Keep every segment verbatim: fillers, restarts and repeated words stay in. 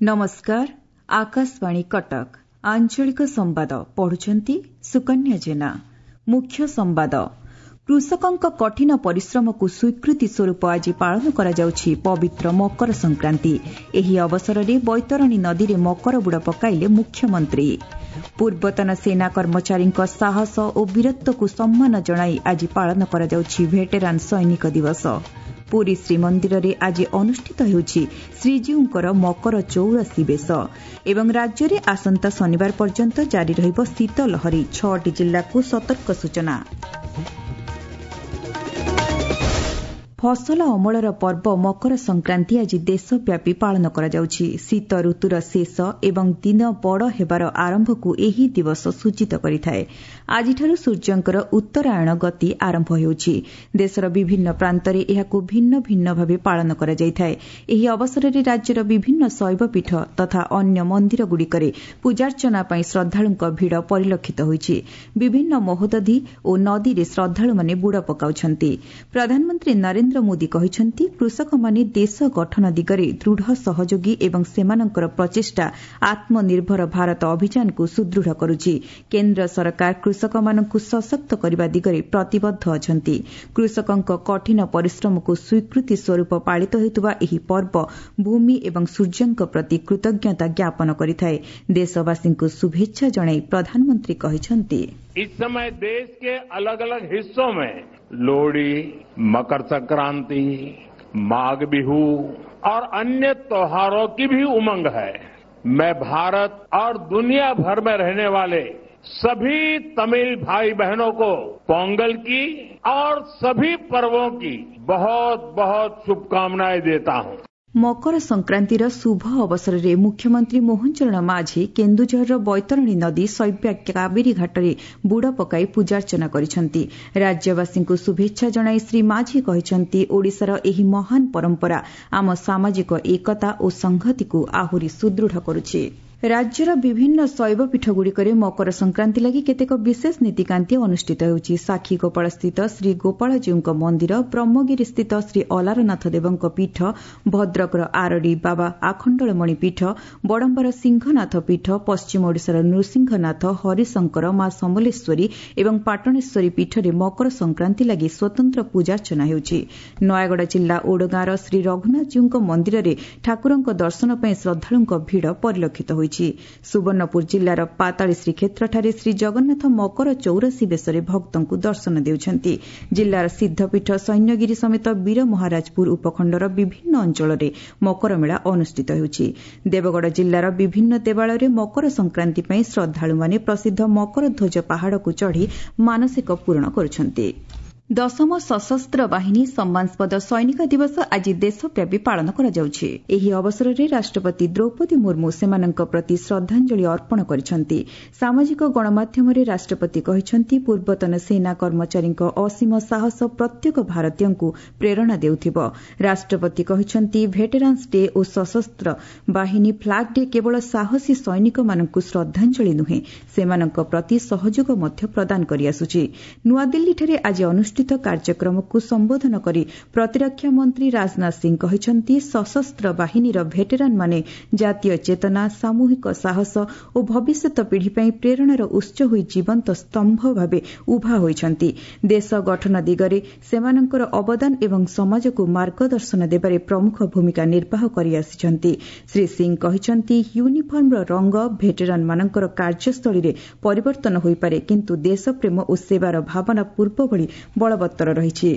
नमस्कार आकाशवाणी कटक आंचलिक संवाद पढ़ुछंती सुकन्या जेना। मुख्य संवाद कृषकଙ୍କ कठिन परिश्रमକୁ स्वीकृति स्वरूप आज पालन କରାଯାଉଛି पवित्र मकर संक्रांति। ଏହି ଅବସରରେ ବୈତରଣୀ ନଦୀରେ ମକର ବୁଡ଼ ପକାଇଲେ ମୁଖ୍ୟମନ୍ତ୍ରୀ। ପୂର୍ବତନ ସେନା କର୍ମଚାରୀଙ୍କ ସାହସ ଓ ବୀରତ୍ୱକୁ ସମ୍ମାନ ଜଣାଇ ଆଜି ପାଳନ କରାଯାଉଛି ଭେଟେରାନ୍ ସୈନିକ ଦିବସ। ପୁରୀ ଶ୍ରୀମନ୍ଦିରରେ ଆଜି ଅନୁଷ୍ଠିତ ହେଉଛି ଶ୍ରୀଜୀଉଙ୍କର ମକର ଚୌରାଶୀ ବେଶ ଏବଂ ରାଜ୍ୟରେ ଆସନ୍ତା ଶନିବାର ପର୍ଯ୍ୟନ୍ତ ଜାରି ରହିବ ଶୀତ ଲହରୀ। ଛଅଟି ଜିଲ୍ଲାକୁ ସତର୍କ ସୂଚନା। ଫସଲ ଅମଳର ପର୍ବ ମକର ସଂକ୍ରାନ୍ତି ଆଜି ଦେଶବ୍ୟାପୀ ପାଳନ କରାଯାଉଛି। ଶୀତ ଋତୁର ଶେଷ ଏବଂ ଦିନ ବଡ଼ ହେବାର ଆରମ୍ଭକୁ ଏହି ଦିବସ ସୂଚିତ କରିଥାଏ। ଆଜିଠାରୁ ସୂର୍ଯ୍ୟଙ୍କର ଉତ୍ତରାୟଣ ଗତି ଆରମ୍ଭ ହେଉଛି। ଦେଶର ବିଭିନ୍ନ ପ୍ରାନ୍ତରେ ଏହାକୁ ଭିନ୍ନ ଭିନ୍ନ ଭାବେ ପାଳନ କରାଯାଇଥାଏ। ଏହି ଅବସରରେ ରାଜ୍ୟର ବିଭିନ୍ନ ଶୈବପୀଠ ତଥା ଅନ୍ୟ ମନ୍ଦିରଗୁଡ଼ିକରେ ପୂଜାର୍ଚ୍ଚନା ପାଇଁ ଶ୍ରଦ୍ଧାଳୁଙ୍କ ଭିଡ଼ ପରିଲକ୍ଷିତ ହୋଇଛି। ବିଭିନ୍ନ ମହୋଦଧି ଓ ନଦୀରେ ଶ୍ରଦ୍ଧାଳୁମାନେ ବୁଡ଼ ପକାଉଛନ୍ତି। ପ୍ରଧାନମନ୍ତ୍ରୀ ନରେନ୍ଦ୍ର ମୋଦି କହିଛନ୍ତି କୃଷକମାନେ ଦେଶ ଗଠନ ଦିଗରେ ଦୃଢ଼ ସହଯୋଗୀ ଏବଂ ସେମାନଙ୍କର ପ୍ରଚେଷ୍ଟା ଆତ୍ମନିର୍ଭର ଭାରତ ଅଭିଯାନକୁ ସୁଦୃଢ଼ କରୁଛି। କେନ୍ଦ୍ର ସରକାର କୃଷକମାନଙ୍କୁ ସଶକ୍ତ କରିବା ଦିଗରେ ପ୍ରତିବଦ୍ଧ ଅଛନ୍ତି। କୃଷକଙ୍କ କଠିନ ପରିଶ୍ରମକୁ ସ୍ୱୀକୃତି ସ୍ୱରୂପ ପାଳିତ ହେଉଥିବା ଏହି ପର୍ବ ଭୂମି ଏବଂ ସୂର୍ଯ୍ୟଙ୍କ ପ୍ରତି କୃତଜ୍ଞତା ଜ୍ଞାପନ କରିଥାଏ। ଦେଶବାସୀଙ୍କୁ ଶୁଭେଚ୍ଛା ଜଣାଇ ପ୍ରଧାନମନ୍ତ୍ରୀ କହିଛନ୍ତି इस समय देश के अलग अलग हिस्सों में लोहड़ी, मकर संक्रांति, माघ बिहू और अन्य त्योहारों की भी उमंग है। मैं भारत और दुनिया भर में रहने वाले सभी तमिल भाई बहनों को पोंगल की और सभी पर्वों की बहुत बहुत शुभकामनाएं देता हूं। ମକର ସଂକ୍ରାନ୍ତିର ଶୁଭ ଅବସରରେ ମୁଖ୍ୟମନ୍ତ୍ରୀ ମୋହନ ଚରଣ ମାଝୀ କେନ୍ଦୁଝରର ବୈତରଣୀ ନଦୀ ଶୈବ୍ୟା କାବେରୀ ଘାଟରେ ବୁଡ଼ ପକାଇ ପୂଜାର୍ଚ୍ଚନା କରିଛନ୍ତି। ରାଜ୍ୟବାସୀଙ୍କୁ ଶୁଭେଚ୍ଛା ଜଣାଇ ଶ୍ରୀ ମାଝୀ କହିଛନ୍ତି ଓଡ଼ିଶାର ଏହି ମହାନ ପରମ୍ପରା ଆମ ସାମାଜିକ ଏକତା ଓ ସଂହତିକୁ ଆହୁରି ସୁଦୃଢ଼ କରୁଛି। ରାଜ୍ୟର ବିଭିନ୍ନ ଶୈବପୀଠଗୁଡ଼ିକରେ ମକର ସଂକ୍ରାନ୍ତି ଲାଗି କେତେକ ବିଶେଷ ନୀତିକାନ୍ତି ଅନୁଷ୍ଠିତ ହେଉଛି। ସାକ୍ଷୀଗୋପାଳସ୍ଥିତ ଶ୍ରୀ ଗୋପାଳଜୀଉଙ୍କ ମନ୍ଦିର, ବ୍ରହ୍ମଗିରିସ୍ଥିତ ଶ୍ରୀ ଅଲାରନାଥ ଦେବଙ୍କ ପୀଠ, ଭଦ୍ରକର ଆରଡି ବାବା ଆଖଣ୍ଡଳମଣି ପୀଠ, ବଡମ୍ବାର ସିଂହନାଥ ପୀଠ, ପଶ୍ଚିମ ଓଡ଼ିଶାର ନୃସିଂହନାଥ, ହରିଶଙ୍କର, ମା ସମଲେଶ୍ୱରୀ ଏବଂ ପାଟଣେଶ୍ୱରୀ ପୀଠରେ ମକର ସଂକ୍ରାନ୍ତି ଲାଗି ସ୍ୱତନ୍ତ୍ର ପୂଜାର୍ଚ୍ଚନା ହେଉଛି। ନୟାଗଡ଼ ଜିଲ୍ଲା ଓଡଗାଁର ଶ୍ରୀ ରଘୁନାଥଜୀଉଙ୍କ ମନ୍ଦିରରେ ଠାକୁରଙ୍କ ଦର୍ଶନ ପାଇଁ ଶ୍ରଦ୍ଧାଳୁଙ୍କ ଭିଡ଼ ପରିଲକ୍ଷିତ ହୋଇଛି। ସୁବର୍ଣ୍ଣପୁର ଜିଲ୍ଲାର ପାତାଳୀ ଶ୍ରୀକ୍ଷେତ୍ରଠାରେ ଶ୍ରୀ ଜଗନ୍ନାଥ ମକର ଚୌରାଶୀ ବେଶରେ ଭକ୍ତଙ୍କୁ ଦର୍ଶନ ଦେଉଛନ୍ତି। ଜିଲ୍ଲାର ସିଦ୍ଧପୀଠ ସୈନ୍ୟଗିରି ସମେତ ବୀର ମହାରାଜପୁର ଉପଖଣ୍ଡର ବିଭିନ୍ନ ଅଞ୍ଚଳରେ ମକର ମେଳା ଅନୁଷ୍ଠିତ ହେଉଛି। ଦେବଗଡ଼ ଜିଲ୍ଲାର ବିଭିନ୍ନ ଦେବାଳୟରେ ମକର ସଂକ୍ରାନ୍ତି ପାଇଁ ଶ୍ରଦ୍ଧାଳୁମାନେ ପ୍ରସିଦ୍ଧ ମକରଧ୍ୱଜ ପାହାଡ଼କୁ ଚଢ଼ି ମାନସିକ ପୂରଣ କରୁଛନ୍ତି। ଦଶମ ସଶସ୍ତ୍ର ବାହିନୀ ସମ୍ମାନାସ୍ପଦ ସୈନିକ ଦିବସ ଆଜି ଦେଶବ୍ୟାପୀ ପାଳନ କରାଯାଉଛି। ଏହି ଅବସରରେ ରାଷ୍ଟ୍ରପତି ଦ୍ରୌପଦୀ ମୁର୍ମୁ ସେମାନଙ୍କ ପ୍ରତି ଶ୍ରଦ୍ଧାଞ୍ଜଳି ଅର୍ପଣ କରିଛନ୍ତି। ସାମାଜିକ ଗଣମାଧ୍ୟମରେ ରାଷ୍ଟ୍ରପତି କହିଛନ୍ତି ପୂର୍ବତନ ସେନା କର୍ମଚାରୀଙ୍କ ଅସୀମ ସାହସ ପ୍ରତ୍ୟେକ ଭାରତୀୟଙ୍କୁ ପ୍ରେରଣା ଦେଉଥିବ। ରାଷ୍ଟ୍ରପତି କହିଛନ୍ତି ଭେଟେରାନ୍ସ ଡେ ଓ ସଶସ୍ତ୍ର ବାହିନୀ ଫ୍ଲାଗ୍ ଡେ କେବଳ ସାହସୀ ସୈନିକମାନଙ୍କୁ ଶ୍ରଦ୍ଧାଞ୍ଜଳି ନୁହେଁ, ସେମାନଙ୍କ ପ୍ରତି ସହଯୋଗ ମଧ୍ୟ ପ୍ରଦାନ କରିଆସୁଛି। ନୂଆଦିଲ୍ଲୀଠାରେ ଆଜି ଅନୁଷ୍ଠିତ କାର୍ଯ୍ୟକ୍ରମକୁ ସମ୍ବୋଧନ କରି ପ୍ରତିରକ୍ଷା ମନ୍ତ୍ରୀ ରାଜନାଥ ସିଂ କହିଛନ୍ତି ସଶସ୍ତ୍ର ବାହିନୀର ଭେଟେରାନ୍ମାନେ ଜାତୀୟ ଚେତନା, ସାମୂହିକ ସାହସ ଓ ଭବିଷ୍ୟତ ପିଢ଼ି ପାଇଁ ପ୍ରେରଣାର ଉତ୍ସ ହୋଇ ଜୀବନ୍ତ ସ୍ତମ୍ଭ ଭାବେ ଉଭା ହୋଇଛନ୍ତି। ଦେଶ ଗଠନ ଦିଗରେ ସେମାନଙ୍କର ଅବଦାନ ଏବଂ ସମାଜକୁ ମାର୍ଗଦର୍ଶନ ଦେବାରେ ପ୍ରମୁଖ ଭୂମିକା ନିର୍ବାହ କରିଆସିଛନ୍ତି। ଶ୍ରୀ ସିଂ କହିଛନ୍ତି ୟୁନିଫର୍ମର ରଙ୍ଗ ଭେଟେରାନ୍ମାନଙ୍କର କାର୍ଯ୍ୟସ୍ଥଳୀରେ ପରିବର୍ତ୍ତନ ହୋଇପାରେ, କିନ୍ତୁ ଦେଶପ୍ରେମ ଓ ସେବାର ଭାବନା ପୂର୍ବଭଳି ବଳବତ୍ତର ରହିଛି।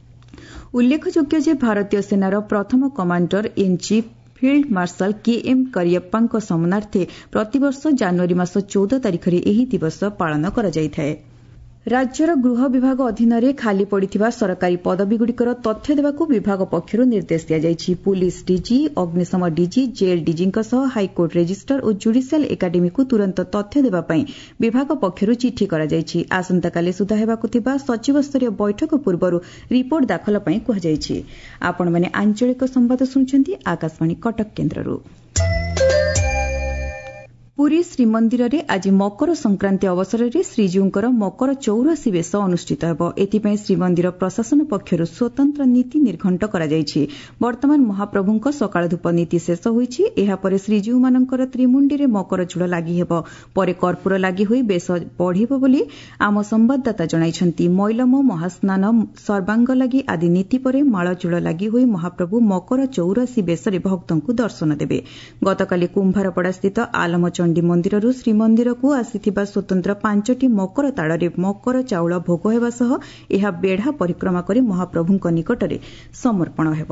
ଉଲ୍ଲେଖଯୋଗ୍ୟ ଯେ ଭାରତୀୟ ସେନାର ପ୍ରଥମ commander in chief field marshal KM କରିୟପ୍ପାଙ୍କ ସମ୍ମାନାର୍ଥେ ପ୍ରତିବର୍ଷ ଜାନୁଆରୀ ମାସ ଚଉଦ ତାରିଖରେ ଏହି ଦିବସ ପାଳନ କରାଯାଇଥାଏ। ରାଜ୍ୟର ଗୃହ ବିଭାଗ ଅଧୀନରେ ଖାଲି ପଡ଼ିଥିବା ସରକାରୀ ପଦବୀଗୁଡ଼ିକର ତଥ୍ୟ ଦେବାକୁ ବିଭାଗ ପକ୍ଷରୁ ନିର୍ଦ୍ଦେଶ ଦିଆଯାଇଛି। ପୁଲିସ୍ ଡିଜି, ଅଗ୍ନିଶମ ଡିଜି, ଜେଲ୍ ଡିଜିଙ୍କ ସହ ହାଇକୋର୍ଟ ରେଜିଷ୍ଟ୍ରାର ଓ ଜୁଡିସିଆଲ୍ ଏକାଡେମୀକୁ ତୁରନ୍ତ ତଥ୍ୟ ଦେବା ପାଇଁ ବିଭାଗ ପକ୍ଷରୁ ଚିଠି କରାଯାଇଛି। ଆସନ୍ତାକାଲି ସୁଦ୍ଧା ହେବାକୁ ଥିବା ସଚିବସ୍ତରୀୟ ବୈଠକ ପୂର୍ବରୁ ରିପୋର୍ଟ ଦାଖଲ ପାଇଁ କୁହାଯାଇଛି। ଆପଣମାନେ ଆଞ୍ଚଳିକ ସମ୍ବାଦ ଶୁଣୁଛନ୍ତି ଆକାଶବାଣୀ କଟକ କେନ୍ଦ୍ରରୁ। ପୁରୀ ଶ୍ରୀମନ୍ଦିରରେ ଆଜି ମକର ସଂକ୍ରାନ୍ତି ଅବସରରେ ଶ୍ରୀଜୀଉଙ୍କର ମକର ଚୌରାଶୀ ବେଶ ଅନୁଷ୍ଠିତ ହେବ। ଏଥିପାଇଁ ଶ୍ରୀମନ୍ଦିର ପ୍ରଶାସନ ପକ୍ଷରୁ ସ୍ୱତନ୍ତ୍ର ନୀତି ନିର୍ଘଣ୍ଟ କରାଯାଇଛି। ବର୍ତ୍ତମାନ ମହାପ୍ରଭୁଙ୍କ ସକାଳ ଧୂପ ନୀତି ଶେଷ ହୋଇଛି। ଏହାପରେ ଶ୍ରୀଜୀଉମାନଙ୍କର ତ୍ରିମୁଣ୍ଡିରେ ମକର ଚୂଳ ଲାଗି ହେବ। ପରେ କର୍ପୂର ଲାଗି ହୋଇ ବେଶ ବଢ଼ିବ ବୋଲି ଆମ ସମ୍ଭାଦଦାତା ଜଣାଇଛନ୍ତି। ମଇଲମ, ମହାସ୍ନାନ, ସର୍ବାଙ୍ଗ ଲାଗି ଆଦି ନୀତି ପରେ ମାଳଚୂଳ ଲାଗି ହୋଇ ମହାପ୍ରଭୁ ମକର ଚୌରାଶୀ ବେଶରେ ଭକ୍ତଙ୍କୁ ଦର୍ଶନ ଦେବେ। ଗତକାଲି କୁମ୍ଭାରପଡ଼ାସ୍ଥିତ ଆଲମ ଚଣ୍ଡୀ ମନ୍ଦିରରୁ ଶ୍ରୀମନ୍ଦିରକୁ ଆସିଥିବା ସ୍ୱତନ୍ତ୍ର ପାଞ୍ଚଟି ମକର ତାଳରେ ମକର ଚାଉଳ ଭୋଗ ହେବା ସହ ଏହା ବେଢ଼ା ପରିକ୍ରମା କରି ମହାପ୍ରଭୁଙ୍କ ନିକଟରେ ସମର୍ପଣ ହେବ।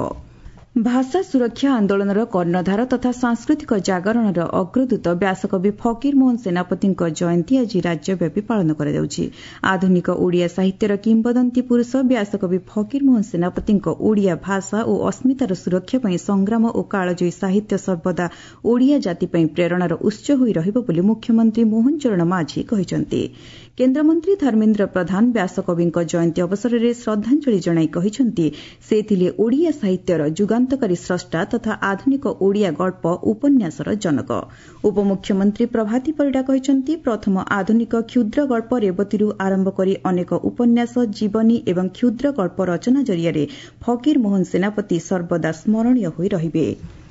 ଭାଷା ସୁରକ୍ଷା ଆନ୍ଦୋଳନର କର୍ଣ୍ଣଧାର ତଥା ସାଂସ୍କୃତିକ ଜାଗରଣର ଅଗ୍ରଦୂତ ବ୍ୟାସକବି ଫକୀରମୋହନ ସେନାପତିଙ୍କ ଜୟନ୍ତୀ ଆଜି ରାଜ୍ୟବ୍ୟାପୀ ପାଳନ କରାଯାଉଛି। ଆଧୁନିକ ଓଡ଼ିଆ ସାହିତ୍ୟର କିମ୍ବଦନ୍ତୀ ପୁରୁଷ ବ୍ୟାସକବି ଫକୀରମୋହନ ସେନାପତିଙ୍କ ଓଡ଼ିଆ ଭାଷା ଓ ଅସ୍ମିତାର ସୁରକ୍ଷା ପାଇଁ ସଂଗ୍ରାମ ଓ କାଳଜୟୀ ସାହିତ୍ୟ ସର୍ବଦା ଓଡ଼ିଆ ଜାତି ପାଇଁ ପ୍ରେରଣାର ଉତ୍ସ ହୋଇ ରହିବ ବୋଲି ମୁଖ୍ୟମନ୍ତ୍ରୀ ମୋହନ ଚରଣ ମାଝୀ କହିଛନ୍ତି। କେନ୍ଦ୍ରମନ୍ତ୍ରୀ ଧର୍ମେନ୍ଦ୍ର ପ୍ରଧାନ ବ୍ୟାସକବିଙ୍କ ଜୟନ୍ତୀ ଅବସରରେ ଶ୍ରଦ୍ଧାଞ୍ଜଳି ଜଣାଇ କହିଛନ୍ତି, ସେ ଥିଲେ ଓଡ଼ିଆ ସାହିତ୍ୟର ଯୁଗାନ୍ତକାରୀ ସ୍ରଷ୍ଟା ତଥା ଆଧୁନିକ ଓଡ଼ିଆ ଗଳ୍ପ ଉପନ୍ୟାସର ଜନକ। ଉପମୁଖ୍ୟମନ୍ତ୍ରୀ ପ୍ରଭାତୀ ପରିଡ଼ା କହିଛନ୍ତି, ପ୍ରଥମ ଆଧୁନିକ କ୍ଷୁଦ୍ର ଗଳ୍ପ ରେବତୀରୁ ଆରମ୍ଭ କରି ଅନେକ ଉପନ୍ୟାସ, ଜୀବନୀ ଏବଂ କ୍ଷୁଦ୍ର ଗଳ୍ପ ରଚନା ଜରିଆରେ ଫକୀରମୋହନ ସେନାପତି ସର୍ବଦା ସ୍ମରଣୀୟ ହୋଇ ରହିବେ।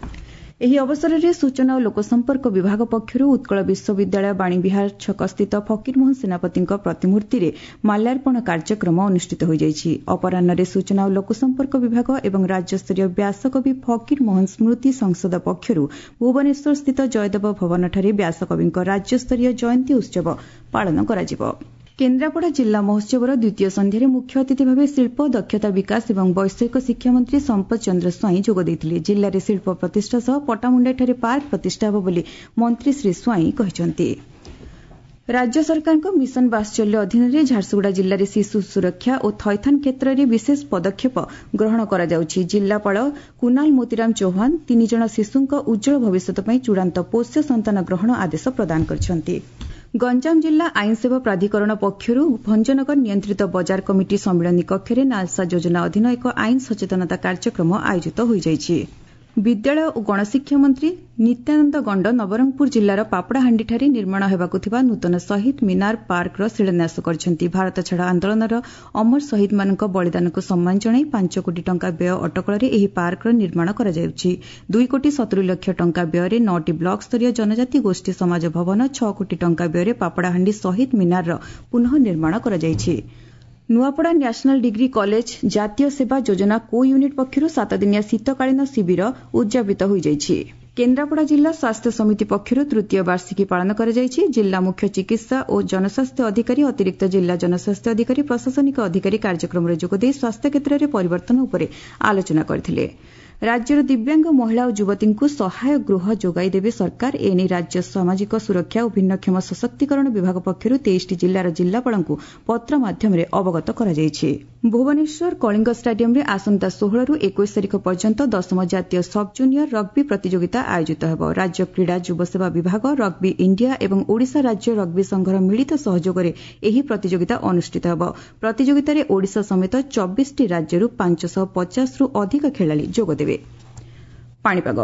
ଏହି ଅବସରରେ ସୂଚନା ଓ ଲୋକସମ୍ପର୍କ ବିଭାଗ ପକ୍ଷରୁ ଉତ୍କଳ ବିଶ୍ୱବିଦ୍ୟାଳୟ ବାଣୀବିହାର ଛକସ୍ଥିତ ଫକୀରମୋହନ ସେନାପତିଙ୍କ ପ୍ରତିମୂର୍ତ୍ତିରେ ମାଲ୍ୟାର୍ପଣ କାର୍ଯ୍ୟକ୍ରମ ଅନୁଷ୍ଠିତ ହୋଇଯାଇଛି। ଅପରାହ୍ନରେ ସୂଚନା ଓ ଲୋକସମ୍ପର୍କ ବିଭାଗ ଏବଂ ରାଜ୍ୟସ୍ତରୀୟ ବ୍ୟାସକବି ଫକୀରମୋହନ ସ୍ମୃତି ସଂସଦ ପକ୍ଷରୁ ଭୁବନେଶ୍ୱରସ୍ଥିତ ଜୟଦେବ ଭବନଠାରେ ବ୍ୟାସକବିଙ୍କ ରାଜ୍ୟସ୍ତରୀୟ ଜୟନ୍ତୀ ଉତ୍ସବ ପାଳନ କରାଯିବ। କେନ୍ଦ୍ରାପଡ଼ା ଜିଲ୍ଲା ମହୋତ୍ସବର ଦ୍ୱିତୀୟ ସନ୍ଧ୍ୟାରେ ମୁଖ୍ୟ ଅତିଥି ଭାବେ ଶିଳ୍ପ, ଦକ୍ଷତା ବିକାଶ ଏବଂ ବୈଷୟିକ ଶିକ୍ଷାମନ୍ତ୍ରୀ ସମ୍ପତ ଚନ୍ଦ୍ର ସ୍ୱାଇଁ ଯୋଗ ଦେଇଥିଲେ। ଜିଲ୍ଲାରେ ଶିଳ୍ପ ପ୍ରତିଷ୍ଠା ସହ ପଟ୍ଟାମୁଣ୍ଡାଇଠାରେ ପାର୍କ ପ୍ରତିଷ୍ଠା ହେବ ବୋଲି ମନ୍ତ୍ରୀ ଶ୍ରୀ ସ୍ୱାଇଁ କହିଛନ୍ତି। ରାଜ୍ୟ ସରକାରଙ୍କ ମିଶନ ବାତ୍ସଲ୍ୟ ଅଧୀନରେ ଝାରସୁଗୁଡ଼ା ଜିଲ୍ଲାରେ ଶିଶୁ ସୁରକ୍ଷା ଓ ଥଇଥାନ କ୍ଷେତ୍ରରେ ବିଶେଷ ପଦକ୍ଷେପ ଗ୍ରହଣ କରାଯାଉଛି। ଜିଲ୍ଲାପାଳ କୁନାଲ ମୋତିରାମ ଚୌହାନ ତିନି ଜଣ ଶିଶୁଙ୍କ ଉଜ୍ଜଳ ଭବିଷ୍ୟତ ପାଇଁ ଚୂଡ଼ାନ୍ତ ପୋଷ୍ୟ ସନ୍ତାନ ଗ୍ରହଣ ଆଦେଶ ପ୍ରଦାନ କରିଛନ୍ତି। ଗଞ୍ଜାମ ଜିଲ୍ଲା ଆଇନସେବା ପ୍ରାଧିକରଣ ପକ୍ଷରୁ ଭଞ୍ଜନଗର ନିୟନ୍ତ୍ରିତ ବଜାର କମିଟି ସମ୍ମିଳନୀ କକ୍ଷରେ ନାଲସା ଯୋଜନା ଅଧୀନ ଏକ ଆଇନ ସଚେତନତା କାର୍ଯ୍ୟକ୍ରମ ଆୟୋଜିତ ହୋଇଯାଇଛି। ବିଦ୍ୟାଳୟ ଓ ଗଣଶିକ୍ଷା ମନ୍ତ୍ରୀ ନିତ୍ୟାନନ୍ଦ ଗଣ୍ଡ ନବରଙ୍ଗପୁର ଜିଲ୍ଲାର ପାପଡ଼ାହାଣ୍ଡିଠାରେ ନିର୍ମାଣ ହେବାକୁ ଥିବା ନୂତନ ଶହୀଦ ମିନାର ପାର୍କର ଶିଳାନ୍ୟାସ କରିଛନ୍ତି। ଭାରତ ଛାଡ଼ ଆନ୍ଦୋଳନର ଅମର ଶହୀଦମାନଙ୍କ ବଳିଦାନକୁ ସମ୍ମାନ ଜଣାଇ ପାଞ୍ଚ କୋଟି ଟଙ୍କା ବ୍ୟୟ ଅଟକଳରେ ଏହି ପାର୍କର ନିର୍ମାଣ କରାଯାଉଛି। ଦୁଇ କୋଟି ସତୁରି ଲକ୍ଷ ଟଙ୍କା ବ୍ୟୟରେ ନଅଟି ବ୍ଲକ ସ୍ତରୀୟ ଜନଜାତି ଗୋଷ୍ଠୀ ସମାଜ ଭବନ, ଛଅ କୋଟି ଟଙ୍କା ବ୍ୟୟରେ ପାପଡ଼ାହାଣ୍ଡି ଶହୀଦ ମିନାରର ପୁନଃ ନିର୍ମାଣ କରାଯାଇଛି। ନୂଆପଡ଼ା ନ୍ୟାସନାଲ ଡିଗ୍ରୀ କଲେଜ ଜାତୀୟ ସେବା ଯୋଜନା କୋ ୟୁନିଟ୍ ପକ୍ଷରୁ ସାତଦିନିଆ ଶୀତକାଳୀନ ଶିବିର ଉଦ୍ଯାପିତ ହୋଇଯାଇଛି। କେନ୍ଦ୍ରାପଡ଼ା ଜିଲ୍ଲା ସ୍ୱାସ୍ଥ୍ୟ ସମିତି ପକ୍ଷରୁ ତୃତୀୟ ବାର୍ଷିକୀ ପାଳନ କରାଯାଇଛି। ଜିଲ୍ଲା ମୁଖ୍ୟ ଚିକିତ୍ସା ଓ ଜନସ୍ୱାସ୍ଥ୍ୟ ଅଧିକାରୀ, ଅତିରିକ୍ତ ଜିଲ୍ଲା ଜନସ୍ୱାସ୍ଥ୍ୟ ଅଧିକାରୀ, ପ୍ରଶାସନିକ ଅଧିକାରୀ କାର୍ଯ୍ୟକ୍ରମରେ ଯୋଗଦେଇ ସ୍ୱାସ୍ଥ୍ୟ କ୍ଷେତ୍ରରେ ପରିବର୍ତ୍ତନ ଉପରେ ଆଲୋଚନା କରିଥିଲେ। ରାଜ୍ୟର ଦିବ୍ୟାଙ୍ଗ ମହିଳା ଓ ଯୁବତୀଙ୍କୁ ସହାୟ ଗୃହ ଯୋଗାଇ ଦେବେ ସରକାର। ଏନେଇ ରାଜ୍ୟ ସାମାଜିକ ସୁରକ୍ଷା ଓ ଭିନ୍ନକ୍ଷମ ସଶକ୍ତିକରଣ ବିଭାଗ ପକ୍ଷରୁ ତେଇଶଟି ଜିଲ୍ଲାର ଜିଲ୍ଲାପାଳଙ୍କୁ ପତ୍ର ମାଧ୍ୟମରେ ଅବଗତ କରାଯାଇଛି। ଭୁବନେଶ୍ୱର କଳିଙ୍ଗ ଷ୍ଟାଡିୟମରେ ଆସନ୍ତା ଷୋହଳରୁ ଏକୋଇଶ ତାରିଖ ପର୍ଯ୍ୟନ୍ତ ଦଶମ ଜାତୀୟ ସବ୍ ଜୁନିୟର ରଗ୍ବି ପ୍ରତିଯୋଗିତା ଆୟୋଜିତ ହେବ। ରାଜ୍ୟ କ୍ରୀଡ଼ା ଯୁବସେବା ବିଭାଗ, ରଗ୍ବି ଇଣ୍ଡିଆ ଏବଂ ଓଡ଼ିଶା ରାଜ୍ୟ ରଗ୍ବି ସଂଘର ମିଳିତ ସହଯୋଗରେ ଏହି ପ୍ରତିଯୋଗିତା ଅନୁଷ୍ଠିତ ହେବ। ପ୍ରତିଯୋଗିତାରେ ଓଡ଼ିଶା ସମେତ ଚବିଶଟି ରାଜ୍ୟରୁ ପାଞ୍ଚଶହ ପଚାଶରୁ ଅଧିକ ଖେଳାଳି ଯୋଗଦେବେ। ପାଣିପାଗ।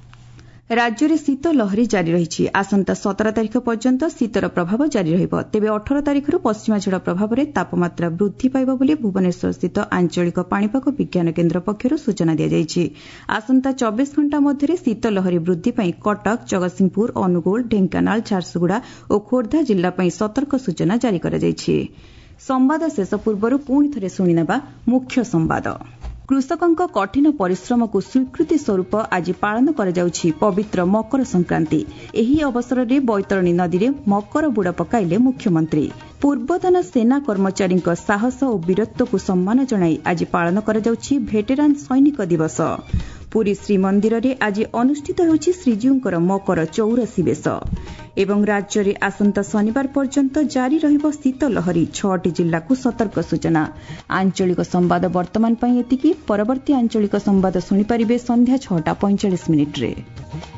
ରାଜ୍ୟରେ ଶୀତ ଲହରୀ ଜାରି ରହିଛି। ଆସନ୍ତା ସତର ତାରିଖ ପର୍ଯ୍ୟନ୍ତ ଶୀତର ପ୍ରଭାବ ଜାରି ରହିବ। ତେବେ ଅଠର ତାରିଖରୁ ପଶ୍ଚିମା ଝଡ଼ ପ୍ରଭାବରେ ତାପମାତ୍ରା ବୃଦ୍ଧି ପାଇବ ବୋଲି ଭୁବନେଶ୍ୱରସ୍ଥିତ ଆଞ୍ଚଳିକ ପାଣିପାଗ ବିଜ୍ଞାନ କେନ୍ଦ୍ର ପକ୍ଷରୁ ସୂଚନା ଦିଆଯାଇଛି। ଆସନ୍ତା ଚବିଶ ଘଣ୍ଟା ମଧ୍ୟରେ ଶୀତ ଲହରୀ ବୃଦ୍ଧି ପାଇଁ କଟକ, ଜଗତସିଂହପୁର, ଅନୁଗୁଳ, ଢେଙ୍କାନାଳ, ଝାରସୁଗୁଡ଼ା ଓ ଖୋର୍ଦ୍ଧା ଜିଲ୍ଲା ପାଇଁ ସତର୍କ ସୂଚନା ଜାରି କରାଯାଇଛି। ସମ୍ବାଦ ଶେଷ ପୂର୍ବରୁ ପୁଣି ଥରେ ଶୁଣିନେବା ମୁଖ୍ୟ ସମ୍ବାଦ। କୃଷକଙ୍କ କଠିନ ପରିଶ୍ରମକୁ ସ୍ୱୀକୃତି ସ୍ୱରୂପ ଆଜି ପାଳନ କରାଯାଉଛି ପବିତ୍ର ମକର ସଂକ୍ରାନ୍ତି। ଏହି ଅବସରରେ ବୈତରଣୀ ନଦୀରେ ମକର ବୁଡ଼ ପକାଇଲେ ମୁଖ୍ୟମନ୍ତ୍ରୀ। ପୂର୍ବତନ ସେନା କର୍ମଚାରୀଙ୍କ ସାହସ ଓ ବୀରତ୍ୱକୁ ସମ୍ମାନ ଜଣାଇ ଆଜି ପାଳନ କରାଯାଉଛି ଭେଟେରାନ୍ ସୈନିକ ଦିବସ। ପୁରୀ ଶ୍ରୀମନ୍ଦିରରେ ଆଜି ଅନୁଷ୍ଠିତ ହେଉଛି ଶ୍ରୀଜୀଉଙ୍କର ମକର ଚୌରାଶୀ ବେଶ। ଏବଂ ରାଜ୍ୟରେ ଆସନ୍ତା ଶନିବାର ପର୍ଯ୍ୟନ୍ତ ଜାରି ରହିବ ଶୀତ ଲହରୀ। ଛଅଟି ଜିଲ୍ଲାକୁ ସତର୍କ ସୂଚନା। ଆଞ୍ଚଳିକ ସମ୍ବାଦ ବର୍ତ୍ତମାନ ପାଇଁ ଏତିକି। ପରବର୍ତ୍ତୀ ଆଞ୍ଚଳିକ ସମ୍ବାଦ ଶୁଣିପାରିବେ ସନ୍ଧ୍ୟା ଛଅଟା ପଇଁଚାଳିଶ ମିନିଟ୍ରେ।